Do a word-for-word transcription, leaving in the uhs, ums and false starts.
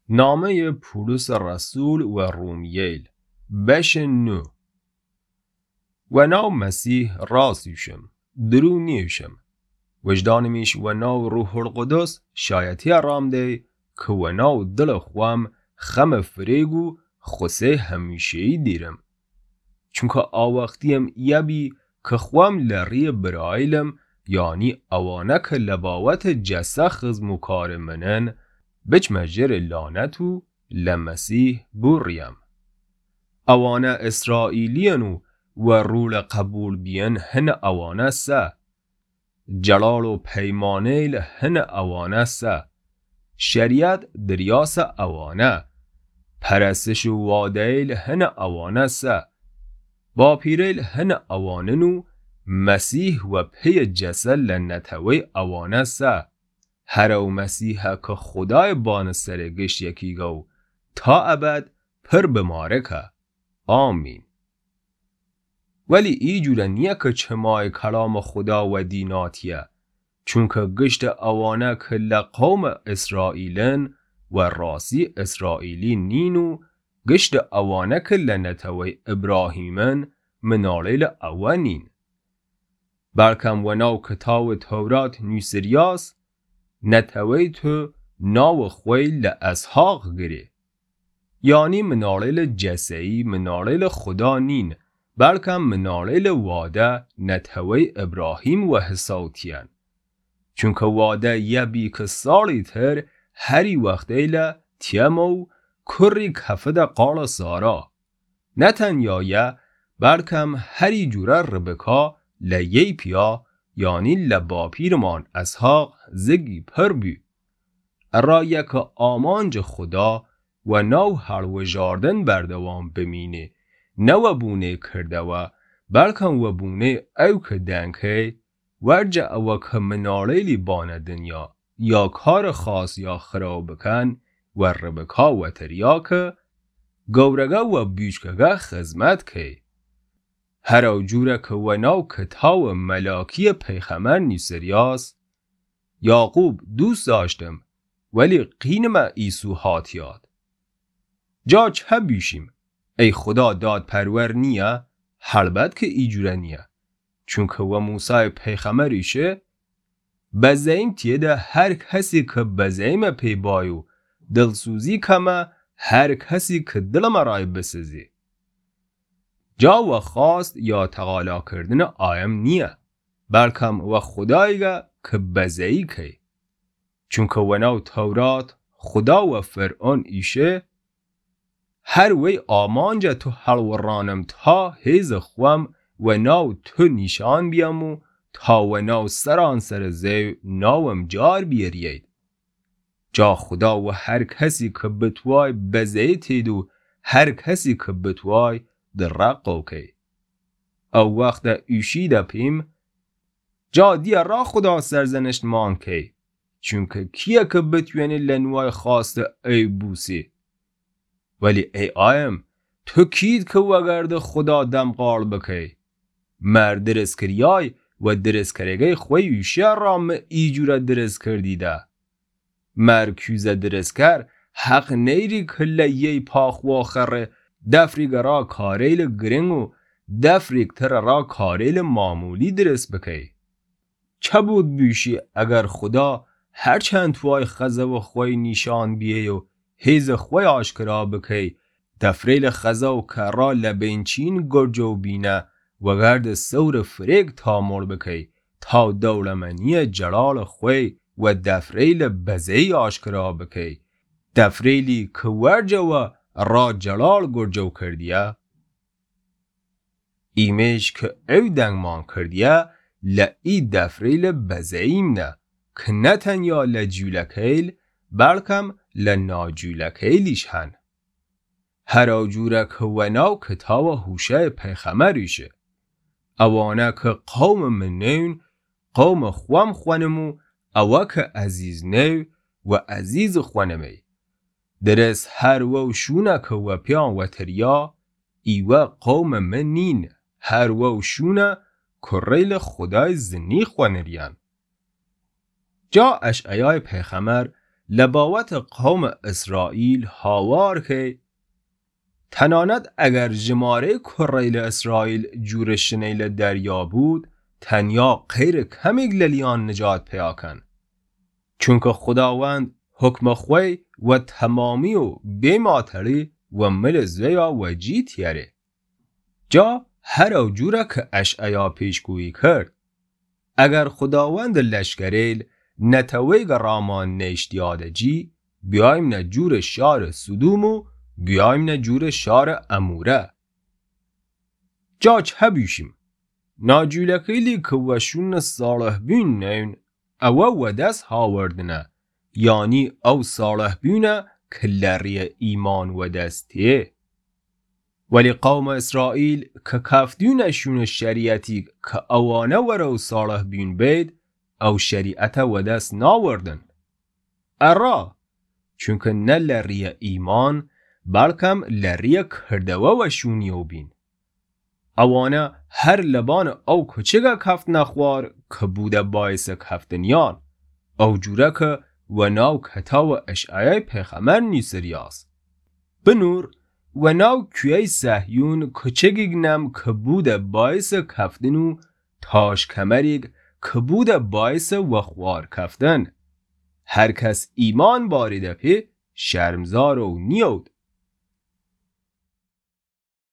نامه پولس رسول و رومییل بش نو و ناو مسیح راسیشم درو نیوشم وجدانمیش و ناو روح القدس شایتی رامده که و ناو دل خوام خم فریگو خسه همیشهی دیرم چونکه آوقتیم یبی که خوام لری برایلم یعنی اوانه که لباوت جسه خزم و کار منن بچ مجر لانتو لمسیح بوریم اوانه اسرائیلینو و رول قبول بین هن اوانه سه جلال و پیمانیل هن اوانه سه شریعت دریاس اوانه پرستش و وادیل هن اوانه سه با پیریل هن اواننو مسیح و پی جسل لنتوی اوانه سه هرو مسیحه که خدای بان سرگش یکی گو تا ابد پر بمارکه آمین ولی ای جوره نیه که چمای کلام خدا و دیناتیه چونکه گشت اوانه که لقوم اسرائیلن و راسی اسرائیلی نینو گشت اوانه که لنتوی ابراهیمن منالیل اوانین بلکم و ناو کتاو تورات نیسریاس نتوی تو ناو خویل لاسحاق گره یعنی منالیل جسئی منالیل خدا نین بلکم منالیل واده نتوی ابراهیم و حساوتین چونکه واده یبی که سالی تر هری وقت ایله تیمو کری کفده قال سارا نتنیایه بلکم هری جوره ربکا لیی پیا یعنی لباپیرمان اسحاق زگی پر بی ارایه که آمانج خدا و نو حلو جاردن بردوام بمینه نو بونه کرده و بلکن و بونه او که دنکه ورجه او که منالیلی بانه دنیا یا کار خاص یا خراب بکن و ربکا و تریا که گورگه و بیشکگه خزمت که هر او جوره که و نو کتاو ملاکی پیغمبر نیسریاس یعقوب دوست داشتم ولی قینم ایسو هاتیاد جا چه بیشیم ای خدا داد پرور نیه حلبت که ایجوره نیه چونکه و موسی پیغمبر ایشه بزیم تیده هر کسی که بزیم پی بایو دلسوزی کمه هر کسی که دل مرای بسزی جا و خواست یا تقالا کردن آیم نیه بلکم و خدایگه که بزهی که چونکه و نو تورات خدا و فرعون ایشه هر وی آمانجا تو حلورانم تا هیز خوام و نو تو نیشان بیامو تا و نو سران سر زیو نوم جار بیرید جا خدا و هر کسی که بتوای بزهی تیدو هر کسی که بتوای در رقو که او وقت ایشی دا پیم جا دیا را خدا سرزنشت مان که چونکه کیه که بتوینی لنوای خواست ای بوسی ولی ای آیم تو کید که وگرد خدا دم قال بکی مر درس کریای و درس کرگه خوی ایشی رام ایجور درس کردیده مر کیوزه درس کر حق نیری کله یی پاخ و آخره دفریگ را کاریل گرنگو دفریگ تر را کاریل معمولی درس بکی چه بود بیشی اگر خدا هرچند توای خزه و خوی نیشان بیه و هیز خوی آشکرا بکی دفریل خزه و کرا لبینچین گرجو بینه و گرد سور فریگ تامول بکی تا دولمنی جلال خوی و دفریل بزهی آشکرا بکی دفریلی که ورجو و را جلال گرجو کردیه ایمیش که او دنگمان کردیه لئی دفریل بزهیم نه که نه تنیا لجولکیل بلکم لناجولکیلیش هن هر آجوره که وناو کتاو هوشه پیغمبریشه اوانه که قوم من نون قوم خوام خوانمو اوه که عزیز نو و عزیز خوانمی درس هر و شونه که و پیان و تریا ایوه قوم من نین هر و شونه کریل خدای زنی خوانریان جا اشعیای پیغمبر لباوت قوم اسرائیل هاوار که تناند اگر جماره کریل اسرائیل جورشنیل دریا بود تنیا غیر کمیگ للیان نجات پیاکن. چونکه خداوند حکم خوی و تمامی و بیماتری و ملزویا و جیتیره. جا هر او جوره که اشعیا پیشگویی کرد. اگر خداوند لشکریل نتویگ رامان نشتیاده جی بیایم نجور شار سدومو بیایم نجور شار اموره. جا چه بیشیم؟ ناجولکیلی که وشون صالح بین نین او و دست هاوردنه یعنی او صالح بینه که لری ایمان و دستیه. ولی قوم اسرائیل که کفتونشون شریعتی که اوانه ورو صالح بین بید او شریعت و دست ناوردن. ارا چونکه نه لری ایمان بلکم لری کردوه و شونیو بین. اوانه هر لبان او کچگه کفت نخوار که بوده باعث کفتنیان او جوره که و ناو کتا و اشعای پیغمبر نیسریاست. بنور و ناو کوی سهیون کچگیگ نم که بوده باعث کفتنو تاش کمریگ که بوده باعث وخوار کفتن. هر کس ایمان باریده پی شرمزار و نیود.